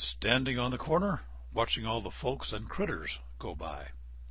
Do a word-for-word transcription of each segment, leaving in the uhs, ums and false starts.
standing on the corner, watching all the folks and critters go by.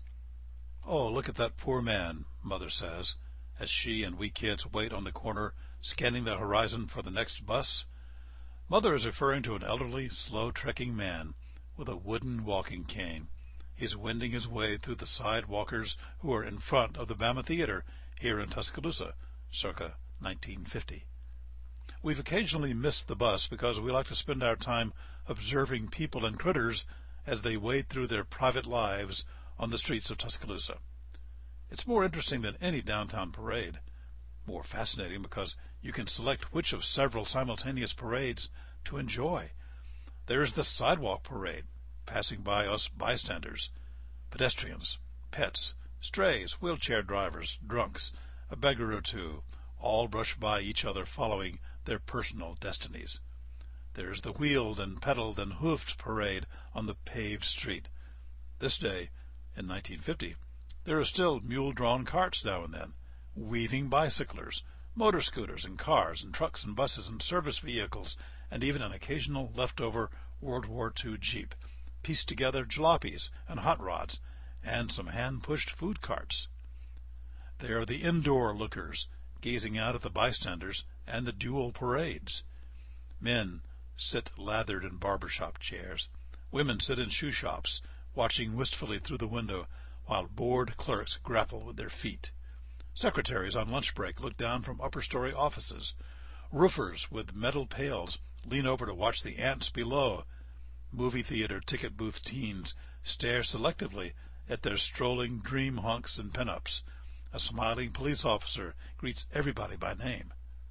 "Oh, look at that poor man," Mother says, as she and we kids wait on the corner, scanning the horizon for the next bus. Mother is referring to an elderly, slow-trekking man with a wooden walking cane. He's wending his way through the sidewalkers who are in front of the Bama Theater here in Tuscaloosa, circa nineteen fifty. We've occasionally missed the bus because we like to spend our time observing people and critters as they wade through their private lives on the streets of Tuscaloosa. It's more interesting than any downtown parade. More fascinating because you can select which of several simultaneous parades to enjoy. There is the sidewalk parade, passing by us bystanders, pedestrians, pets, strays, wheelchair drivers, drunks, a beggar or two, all brush by each other following their personal destinies. There's the wheeled and pedaled and hoofed parade on the paved street. This day, in nineteen fifty, there are still mule-drawn carts now and then, weaving bicyclers, motor scooters and cars and trucks and buses and service vehicles, and even an occasional leftover World War Two Jeep, pieced together jalopies and hot rods, and some hand-pushed food carts. There are the indoor lookers, gazing out at the bystanders and the dual parades. Men sit lathered in barber-shop chairs. Women sit in shoe shops, watching wistfully through the window while bored clerks grapple with their feet. Secretaries on lunch break look down from upper-story offices. Roofers with metal pails lean over to watch the ants below. Movie theater ticket booth teens stare selectively at their strolling dream hunks and pin-ups. A smiling police officer greets everybody by name.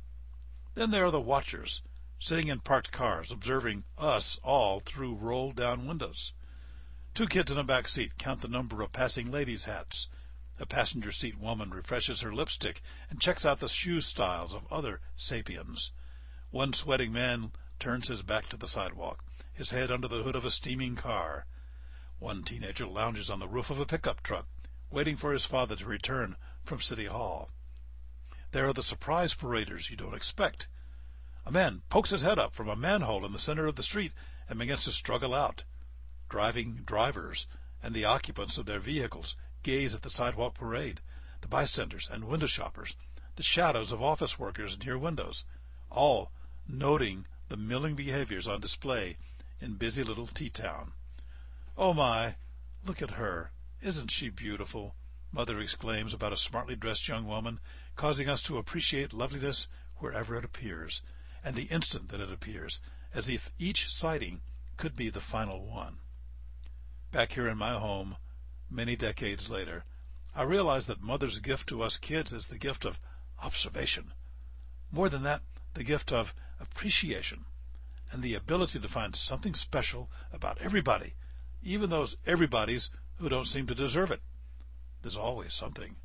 Then there are the watchers, sitting in parked cars, observing us all through rolled-down windows. Two kids in a back seat count the number of passing ladies' hats. A passenger seat woman refreshes her lipstick and checks out the shoe styles of other sapiens. One sweating man turns his back to the sidewalk, his head under the hood of a steaming car. One teenager lounges on the roof of a pickup truck, waiting for his father to return from City Hall. There are the surprise paraders you don't expect. A man pokes his head up from a manhole in the center of the street and begins to struggle out. Driving drivers and the occupants of their vehicles gaze at the sidewalk parade, the bystanders and window shoppers, the shadows of office workers near windows, all noting the milling behaviors on display in busy little T-Town. "Oh my, look at her. Isn't she beautiful?" Mother exclaims about a smartly dressed young woman, causing us to appreciate loveliness wherever it appears, and the instant that it appears, as if each sighting could be the final one. Back here in my home, many decades later, I realize that Mother's gift to us kids is the gift of observation. More than that, the gift of appreciation, and the ability to find something special about everybody, even those everybodies who don't seem to deserve it. There's always something.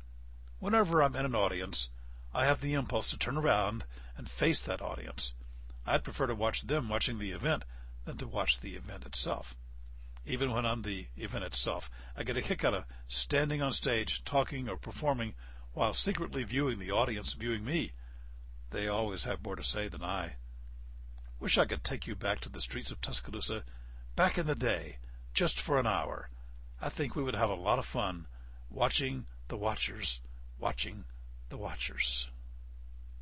Whenever I'm in an audience, I have the impulse to turn around and face that audience. I'd prefer to watch them watching the event than to watch the event itself. Even when I'm the event itself, I get a kick out of standing on stage, talking or performing, while secretly viewing the audience viewing me. They always have more to say than I. Wish I could take you back to the streets of Tuscaloosa, back in the day, just for an hour. I think we would have a lot of fun watching the watchers, watching the watchers.